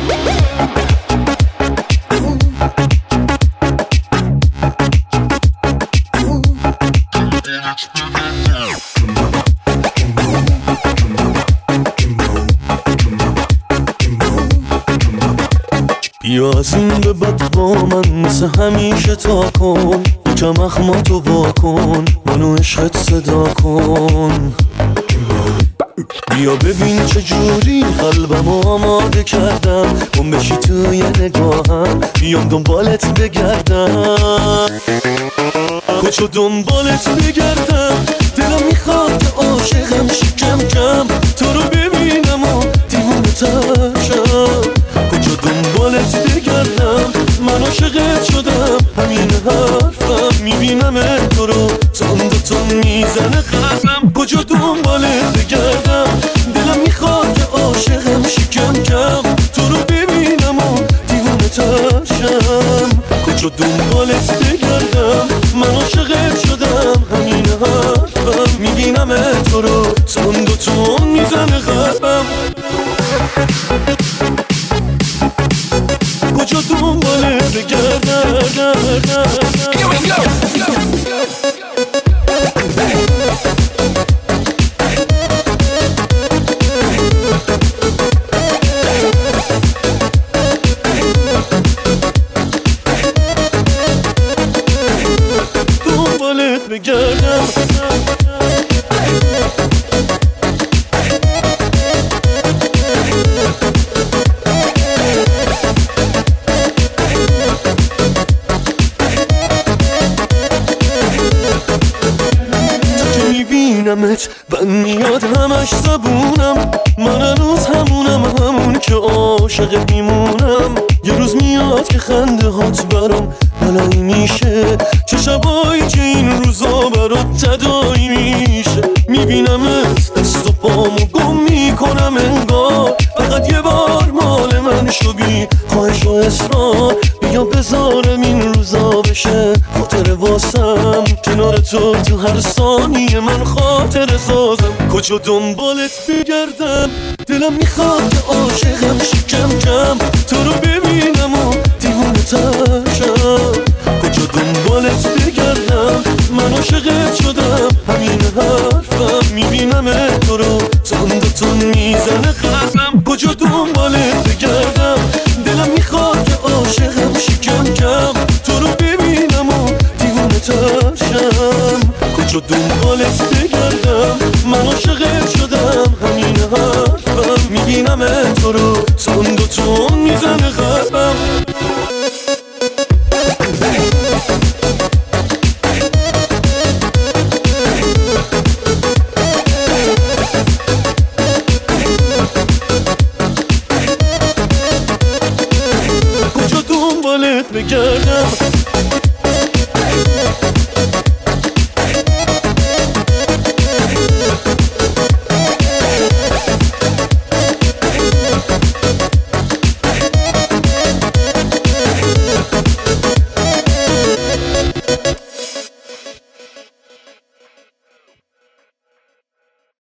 بیا از این به بعد با من مثل همیشه تا کن، یکم اخماتو واکن، منو عشقت صدا کن. بیا ببین چجوری قلبمو آماده کردم، گم بشی توی نگاهم، بیام دنبالت بگردم. کجا دنبالت بگردم، دلم میخواد که عاشقم شی کم کم، تو رو ببینم و دیوونه تر شم. کجا دنبالت بگردم، من عاشقت شدم، همین حرفم، میبینم تو رو تون تون میزنه قلبم. کجا دنبالت بگردم، دلم میخواد که عاشقم شی کم کم، تو رو ببینم و دیوونه تر شم. کجا دنبالت بگردم، من عاشقت شدم، همین حرفم، میبینم تو رو تون تون میزنه قلبم. کجا دنبالت بگردم. دنبالت بگردم. میبینمت بند میاد همش زبونم، من هنوز همون که عاشق میمونم. یه روز میاد که خنده هات برام بلایی میشه، چه شبایی که این روزا برات تدایی میشه. میبینمت دست و پامو گم میکنم انگار، فقط یه بار مال من شو بی خواهش و اصرار. بیا بذارم این روزا بشه خاطر واسم، کنار تو هر ثانیه من خاطر سازم. کجا دنبالت بگردم، دلم میخواد که عاشقم شی کم کم، تو رو ببینم و دیوونه تر شم. کجا دنبالت بگردم، من عاشقت شدم، همین حرفم، میبینم تو رو تون میزنه قلبم. کجا دنبالت بگردم، دلم میخواد که عاشقم شی کم کم، تو رو ببینم و دیوونه تر شم. کجا دنبالت بگردم، من عاشقت شدم، همین حرفم، میبینم تو رو تون